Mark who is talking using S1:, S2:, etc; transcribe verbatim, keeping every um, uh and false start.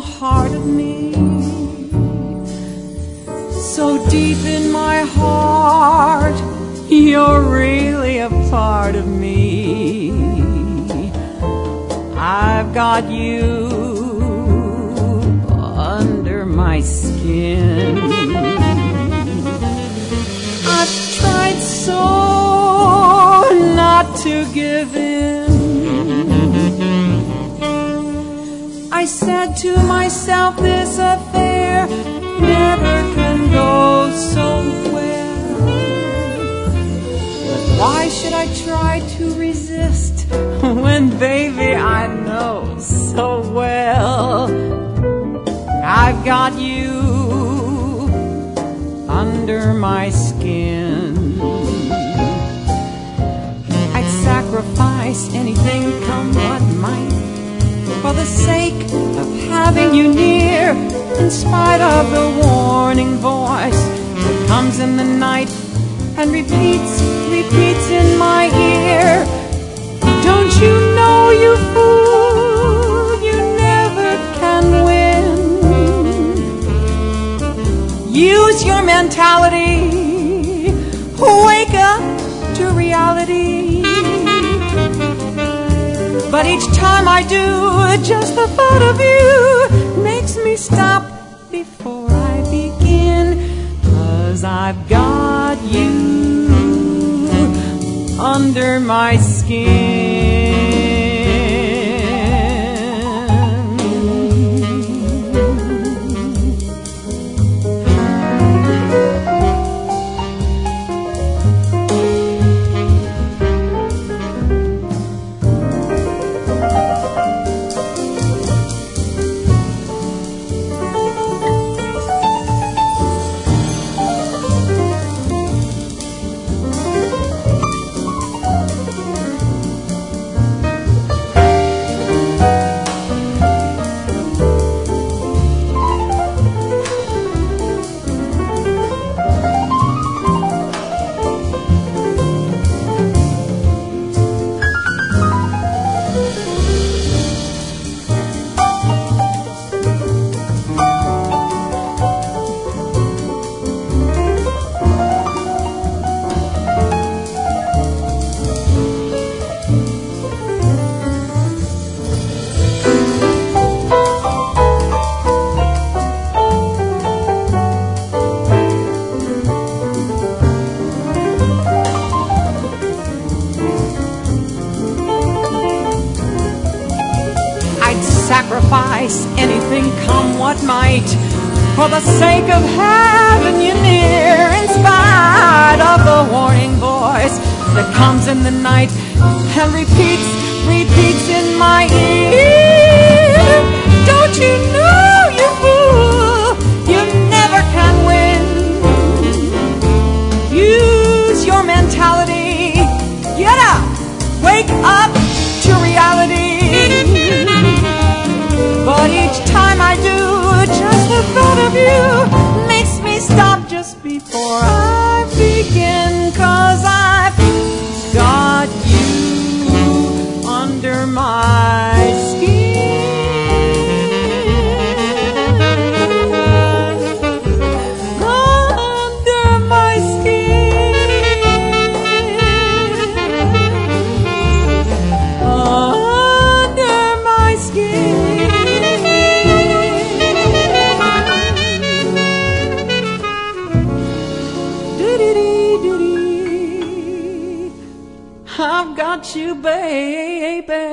S1: heart of me, so deep in my heart, you're really a part of me. I've got you under my skin. I've tried so not to give in. I said to myself, this affair never can go so well. But why should I try to resist when, baby, I know so well I've got you under my skin. I'd sacrifice anything, come what might, for the sake of having you near, in spite of the warning voice that comes in the night and repeats, repeats in my ear. Don't you know, you fool, you never can win. Use your mentality, wake up to reality. But each time I do, just the thought of you makes me stop before I begin. 'Cause I've got you under my skin. Sacrifice anything, come what might, for the sake of having you near, in spite of the warning voice that comes in the night and repeats, repeats in my ear. Don't you know, you fool, you never can win. Use your mentality, get up, wake up to reality. But each time I do, just the thought of you makes me stop just before I begin. 'Cause I've got you under my skin. Under my skin. Under my skin. I've got you, baby.